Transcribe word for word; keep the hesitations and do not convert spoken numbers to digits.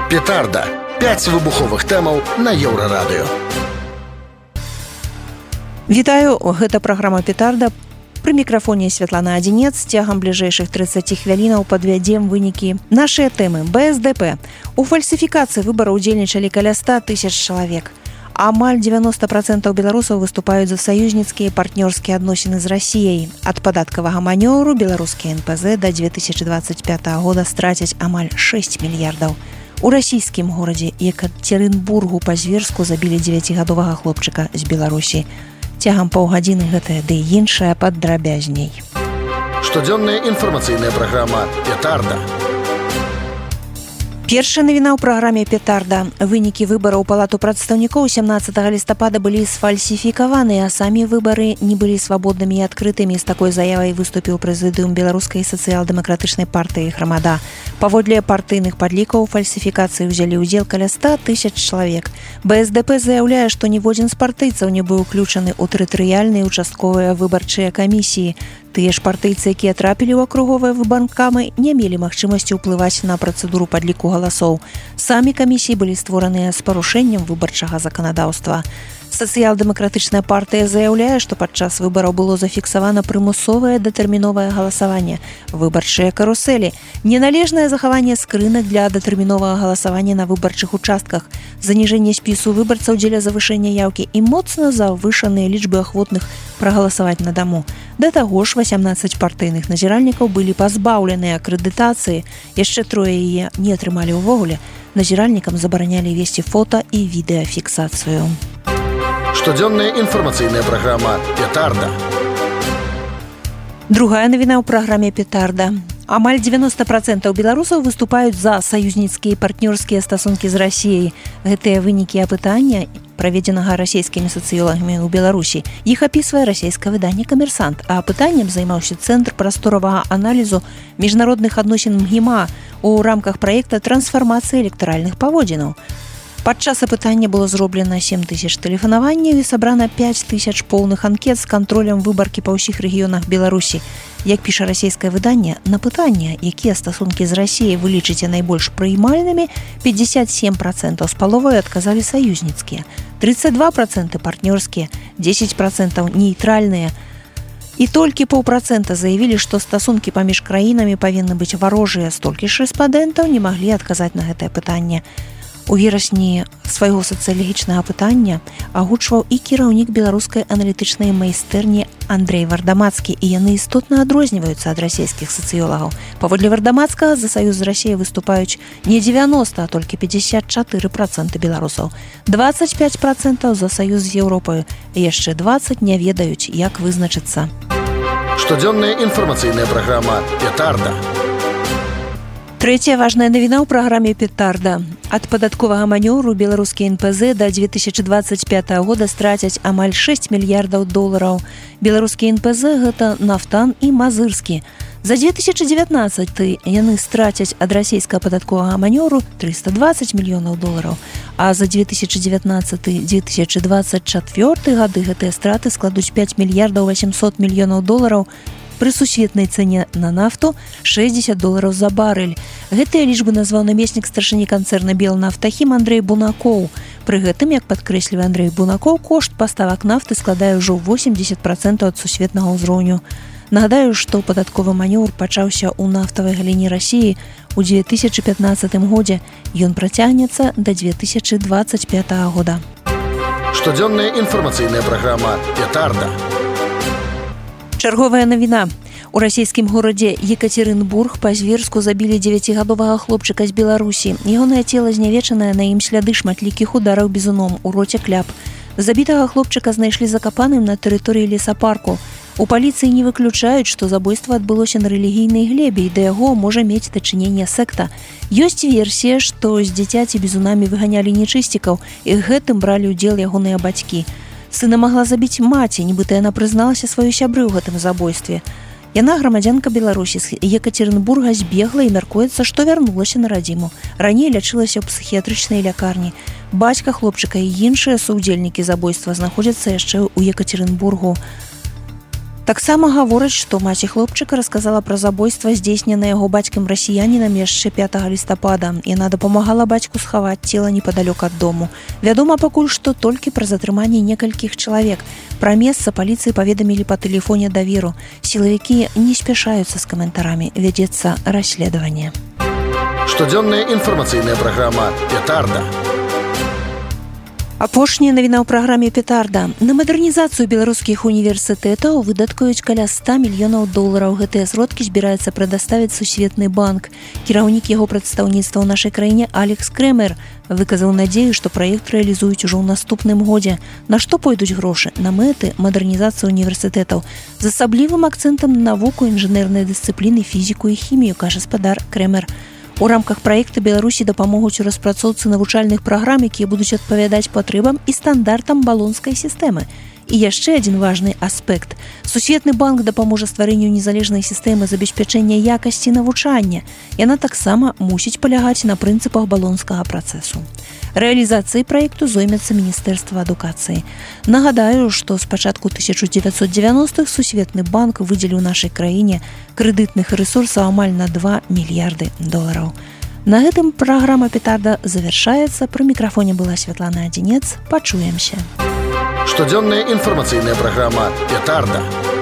Петарда. пяць выбуховых тэмаў на Еўрарадыё. Вітаю, гэта праграма «Петарда». Пры мікрафоне Святлана Адзінец. Цягам бліжэйшых трыццаці хвілінаў падвядзем вынікі. Нашыя тэмы. бэ эс дэ пэ. У фальсіфікацыі выбараў удзельнічалі каля ста тысяч чалавек. Амаль дзевяноста працэнтаў беларусаў выступаюць за саюзніцкія партнёрскія адносіны з Расіяй. Ад падаткавага манёўру беларускія эн пэ зэ да дзве тысячы дваццаць пятага года страцяць амаль шэсць мільярдаў. У расійскім горадзе Екатеринбургу па-зверску забілі дзевяцігадовага хлопчыка з Беларусі. Цягам паўгадзіны гэтая ды іншая падрабязней. Штодзённая інфармацыйная праграма «Петарда». Першая навіна ў праграме «Петарда». Вынікі выбараў у Палату прадстаўнікоў сямнаццатага лістапада былі сфальсіфікаваныя, а самі выбары не былі свабоднымі і адкрытымі. З такой заявай выступіў прэзідыум беларускай сацыял-дэмакратычнай партыі «Грамада». Паводле партыйных падлікаў у фальсіфікацыі ўзялі ўдзел каля ста тысяч чалавек. бэ эс дэ пэ заяўляе, што ніводзін з партыйцаў не быў уключаны ў тэрытарыяльныя участковыя выбарчыя камісіі. Тыя ж партыйцы, якія трапілі ў акруговыя выбаркамы, не мелі магчымасці ўплываць на працэдуру падліку галасоў. Самі камісіі былі створаныя з парушэннем выбарчага заканадаўства. Сацыял-дэмакратычная партыя заяўляе, што падчас выбараў было зафіксавана прымусовае датэрміновае галасаванне, выбарчыя карусэлі, неналежнае захаванне скрынак для датэрміновага галасавання на выбарчых участках, заніжэнне спісу выбарцаў дзеля завышэння яўкі і моцна завышаныя лічбы ахвотных прагаласаваць на даму. Да таго ж, васямнаццаць партыйных назіральнікаў былі пазбаўленыя акрэдытацыі, яшчэ трое яе не атрымалі ўвогуле. Назіральнікам забаранялі весці фота і відэафіксацыю. Штодзённая інфармацыйная праграма «Петарда». Другая навіна ў праграме «Петарда». Амаль дзевяноста працэнтаў беларусаў выступаюць за саюзніцкія партнёрскія стасункі з Расіяй. Гэтыя вынікі апытання, праведзенага расійскімі сацыёлагамі ў Беларусі, іх апісвае расійскае выданне «Камерсант», а апытаннем займаўся Цэнтр прасторавага аналізу міжнародных адносін МГІМА у рамках праекта трансфармацыі электаральных паводзінаў. Падчас апытання было зроблена сем тысяч тэлефанаванняў і сабрана пяць тысяч поўных анкет з кантролем выбаркі па ўсіх рэгіёнах Беларусі. Як піша расійскае выданне, на пытанне, якія стасункі з Расіяй вы лічыце найбольш прыймальнымі, пятьдесят семь працэнтаў з паловай адказалі саюзніцкія, тридцать два працэнты партнёрскія, десять працэнтаў нейтральныя. І толькі паўпрацэнта заявілі, што стасункі паміж краінамі павінны быць варожыя. Столькі ж рэспандэнтаў не маглі адказаць на гэтае пытанне. У верасні свайго сацыялагічнага апытання агучваў і кіраўнік беларускай аналітычнай майстэрні Андрэй Вардамацкі, і яны істотна адрозніваюцца ад расійскіх сацыёлагаў. Паводле Вардамацкага за саюз з Расіяй выступаюць не дзевяноста, а толькі пятьдесят четыре працэнты беларусаў. двадцать пять працэнтаў за саюз з Еўропаю, і яшчэ двадцать не ведаюць, як вызначыцца. Штодзённая інфармацыйная праграма «Петарда». Трэцяя важная навіна ў праграме «Петарда». Ад падатковага манёўру беларускія эн пэ зэ да дзве тысячы дваццаць пятага года страцяць амаль шэсць мільярдаў долараў. Беларускія эн пэ зэ – гэта Нафтан і Мазырскі. За дзве тысячы дзевятнаццаты яны страцяць ад расійскага падатковага манёўру триста двадцать мільёнаў долараў, а за дзве тысячы дзевятнаццаты - дзве тысячы дваццаць чацвёрты гады гэтыя страты складуць пяць мільярдаў васемьсот мільёнаў долараў. Пры сусветнай цане на нафту шэсцьдзесят долараў за барэль. Гэтыя лічбы назваў намеснік старшыні канцэрна «Белнафтахім» Андрэй Бунакоў. Пры гэтым, як падкрэслівае Андрэй Бунакоў, кошт паставак нафты складае ўжо восемьдесят працэнтаў ад сусветнага ўзроўню. Нагадаю, што падатковы манёўр пачаўся ў нафтавай галіне Расіі ў дзве тысячы пятнаццатым годзе. Ён працягнецца да дзве тысячы дваццаць пятага года. Штодзённая інфармацыйная праграма «Петарда». Чарговая навіна. У расійскім горадзе Екатеринбург па-зверску забілі дзевяцігадовага хлопчыка з Беларусі. Ягонае цела знявечанае, на ім сляды шматлікіх удараў бізуном, у роце кляп. Забітага хлопчыка знайшлі закапаным на тэрыторыі лесапарку. У паліцыі не выключаюць, што забойства адбылося на рэлігійнай глебе, і да яго можа мець дачыненне секта. Ёсць версія, што з дзіцяці бізунамі выганялі нечысцікаў, і гэтым бралі ўдзел ягоныя бацькі. Сына магла забіць маці, нібыта яна прызналася сваёй сябры ў гэтым забойстве. Яна грамадзянка Беларусі з Екатеринбурга збегла і мяркуецца, што вярнулася на радзіму. Раней лячылася ў псіхіятрычнай лякарні. Бацька хлопчыка і іншыя саўдзельнікі забойства знаходзяцца яшчэ ў Екатеринбургу. Таксама гавораць, што маці хлопчыка расказала пра забойства, здзейсненае яго бацькам расіянінам яшчэ пятага лістапада. Яна дапамагала бацьку схаваць цела непадалёк ад дому. Вядома пакуль што толькі пра затрыманне некалькіх чалавек. Пра месца паліцыі паведамілі па тэлефоне даверу. Сілавікі не спяшаюцца з каментарамі. Вядзецца расследаванне. Штодзённая інфармацыйная праграма «Петарда». Апошняя навіна ў праграме «Петарда». На мадэрнізацыю беларускіх універсітэтаў выдаткуюць каля ста мільёнаў долараў. Гэтыя сродкі збіраецца прадаставіць Сусветны банк. Кіраўнік яго прадстаўніцтва ў нашай краіне Алекс Крэмер выказаў надзею, што праект рэалізуюць ужо ў наступным годзе. На што пойдуць грошы? На мэты мадэрнізацыі універсітэтаў. З асаблівым акцэнтам на навуку, інжынерныя дысцыпліны, фізіку і хімію, кажа спадар Крэмер. У рамках праекта Беларусі дапамогуць у распрацоўцы навучальных праграм, якія будуць адпавядаць патрэбам і стандартам балонскай сістэмы. І яшчэ адзін важны аспект. Сусветны банк дапаможа стварэнню незалежнай сістэмы забеспячэння якасці навучання. Яна таксама мусіць палягаць на прынцыпах балонскага працэсу. Рэалізацыяй праекту зоймецца Міністэрства адукацыі. Нагадаю, што з пачатку тысяча дзевяцьсот дзевяностых Сусветны банк выдзеліў нашай краіне крэдытных рэсурсаў амаль на два мільярды долараў. На гэтым праграма «Петарда» завяршаецца. Пры мікрафоне была Святлана Адзінец. Пачуемся. Штодзённая інфармацыйная праграма «Петарда».